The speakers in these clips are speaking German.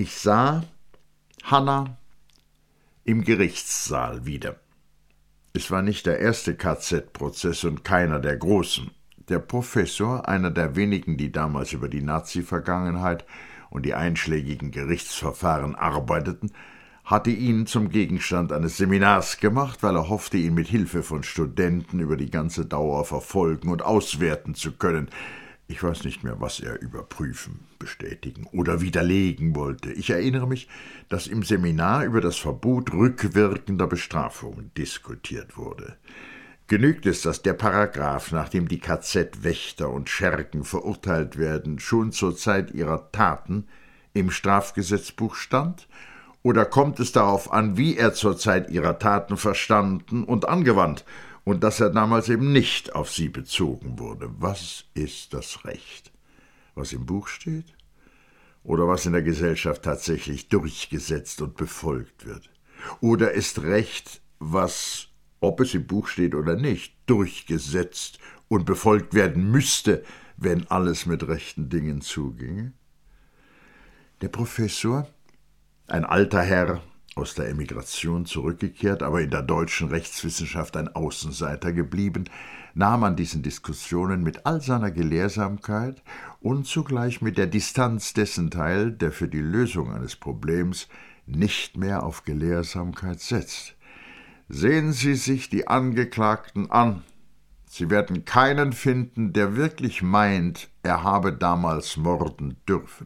Ich sah Hanna im Gerichtssaal wieder. Es war nicht der erste KZ-Prozess und keiner der großen. Der Professor, einer der wenigen, die damals über die Nazi-Vergangenheit und die einschlägigen Gerichtsverfahren arbeiteten, hatte ihn zum Gegenstand eines Seminars gemacht, weil er hoffte, ihn mit Hilfe von Studenten über die ganze Dauer verfolgen und auswerten zu können. Ich weiß nicht mehr, was er überprüfen, bestätigen oder widerlegen wollte. Ich erinnere mich, dass im Seminar über das Verbot rückwirkender Bestrafungen diskutiert wurde. Genügt es, dass der Paragraph, nach dem die KZ-Wächter und Schergen verurteilt werden, schon zur Zeit ihrer Taten im Strafgesetzbuch stand? Oder kommt es darauf an, wie er zur Zeit ihrer Taten verstanden und angewandt, und dass er damals eben nicht auf sie bezogen wurde? Was ist das Recht? Was im Buch steht? Oder was in der Gesellschaft tatsächlich durchgesetzt und befolgt wird? Oder ist Recht, was, ob es im Buch steht oder nicht, durchgesetzt und befolgt werden müsste, wenn alles mit rechten Dingen zuginge? Der Professor, ein alter Herr, aus der Emigration zurückgekehrt, aber in der deutschen Rechtswissenschaft ein Außenseiter geblieben, nahm an diesen Diskussionen mit all seiner Gelehrsamkeit und zugleich mit der Distanz dessen teil, der für die Lösung eines Problems nicht mehr auf Gelehrsamkeit setzt. Sehen Sie sich die Angeklagten an. Sie werden keinen finden, der wirklich meint, er habe damals morden dürfen.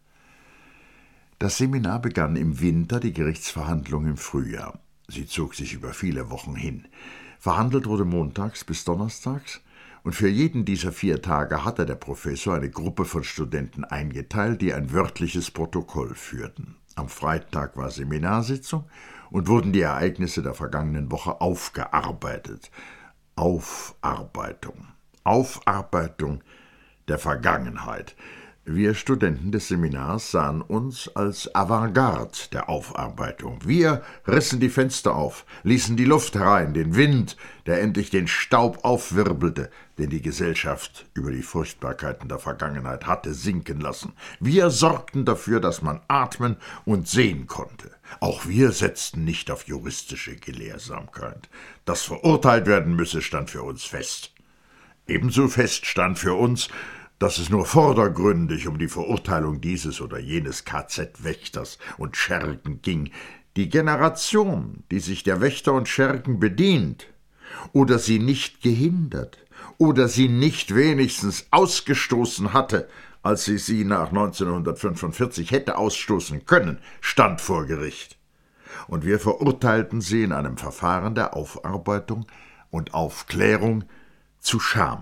Das Seminar begann im Winter, die Gerichtsverhandlung im Frühjahr. Sie zog sich über viele Wochen hin. Verhandelt wurde montags bis donnerstags, und für jeden dieser 4 Tage hatte der Professor eine Gruppe von Studenten eingeteilt, die ein wörtliches Protokoll führten. Am Freitag war Seminarsitzung und wurden die Ereignisse der vergangenen Woche aufgearbeitet. Aufarbeitung der Vergangenheit. Wir Studenten des Seminars sahen uns als Avantgarde der Aufarbeitung. Wir rissen die Fenster auf, ließen die Luft herein, den Wind, der endlich den Staub aufwirbelte, den die Gesellschaft über die Furchtbarkeiten der Vergangenheit hatte sinken lassen. Wir sorgten dafür, dass man atmen und sehen konnte. Auch wir setzten nicht auf juristische Gelehrsamkeit. Dass verurteilt werden müsse, stand für uns fest. Ebenso fest stand für uns, dass es nur vordergründig um die Verurteilung dieses oder jenes KZ-Wächters und Schergen ging. Die Generation, die sich der Wächter und Schergen bedient oder sie nicht gehindert oder sie nicht wenigstens ausgestoßen hatte, als sie nach 1945 hätte ausstoßen können, stand vor Gericht. Und wir verurteilten sie in einem Verfahren der Aufarbeitung und Aufklärung zu Scham.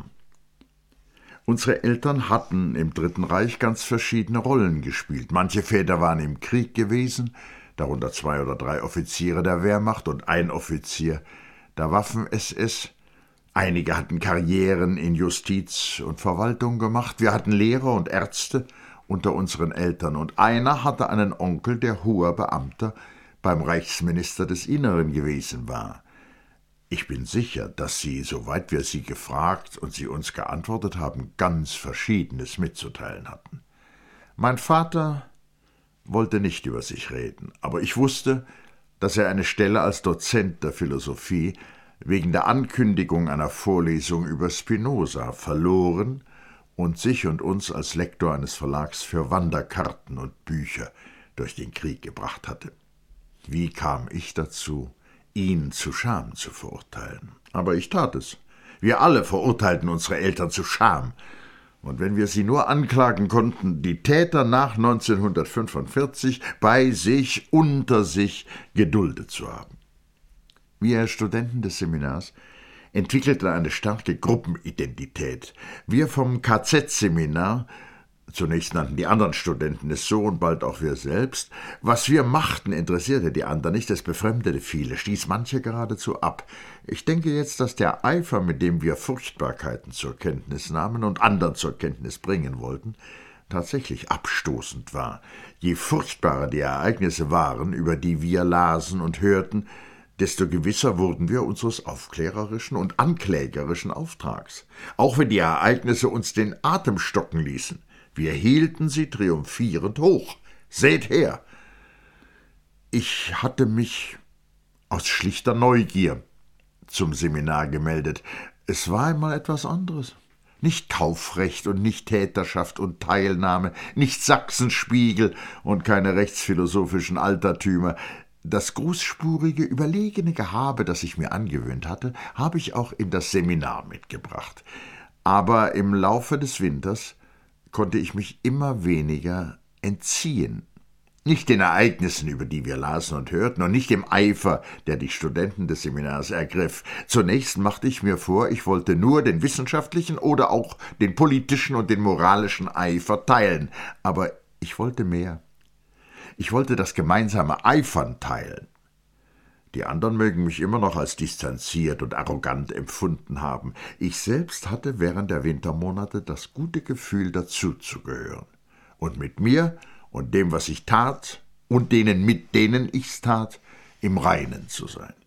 Unsere Eltern hatten im Dritten Reich ganz verschiedene Rollen gespielt. Manche Väter waren im Krieg gewesen, darunter 2 oder 3 Offiziere der Wehrmacht und ein Offizier der Waffen-SS. Einige hatten Karrieren in Justiz und Verwaltung gemacht. Wir hatten Lehrer und Ärzte unter unseren Eltern, und einer hatte einen Onkel, der hoher Beamter beim Reichsminister des Inneren gewesen war. Ich bin sicher, dass Sie, soweit wir Sie gefragt und Sie uns geantwortet haben, ganz Verschiedenes mitzuteilen hatten. Mein Vater wollte nicht über sich reden, aber ich wusste, dass er eine Stelle als Dozent der Philosophie wegen der Ankündigung einer Vorlesung über Spinoza verloren und sich und uns als Lektor eines Verlags für Wanderkarten und Bücher durch den Krieg gebracht hatte. Wie kam ich dazu, ihn zu Scham zu verurteilen? Aber ich tat es. Wir alle verurteilten unsere Eltern zu Scham. Und wenn wir sie nur anklagen konnten, die Täter nach 1945 bei sich, unter sich geduldet zu haben. Wir Studenten des Seminars entwickelten eine starke Gruppenidentität. Wir vom KZ-Seminar, zunächst nannten die anderen Studenten es so und bald auch wir selbst, was wir machten, interessierte die anderen nicht, es befremdete viele, stieß manche geradezu ab. Ich denke jetzt, dass der Eifer, mit dem wir Furchtbarkeiten zur Kenntnis nahmen und anderen zur Kenntnis bringen wollten, tatsächlich abstoßend war. Je furchtbarer die Ereignisse waren, über die wir lasen und hörten, desto gewisser wurden wir unseres aufklärerischen und anklägerischen Auftrags. Auch wenn die Ereignisse uns den Atem stocken ließen, wir hielten sie triumphierend hoch, Seht her! Ich hatte mich aus schlichter Neugier zum Seminar gemeldet. Es war einmal etwas anderes. Nicht Kaufrecht und nicht Täterschaft und Teilnahme, nicht Sachsenspiegel und keine rechtsphilosophischen Altertümer. Das großspurige, überlegene Gehabe, das ich mir angewöhnt hatte, habe ich auch in das Seminar mitgebracht. Aber im Laufe des Winters konnte ich mich immer weniger entziehen. Nicht den Ereignissen, über die wir lasen und hörten, und nicht dem Eifer, der die Studenten des Seminars ergriff. Zunächst machte ich mir vor, ich wollte nur den wissenschaftlichen oder auch den politischen und den moralischen Eifer teilen. Aber ich wollte mehr. Ich wollte das gemeinsame Eifern teilen. Die anderen mögen mich immer noch als distanziert und arrogant empfunden haben. Ich selbst hatte während der Wintermonate das gute Gefühl, dazuzugehören. Und mit mir und dem, was ich tat, und denen, mit denen ich's tat, im Reinen zu sein.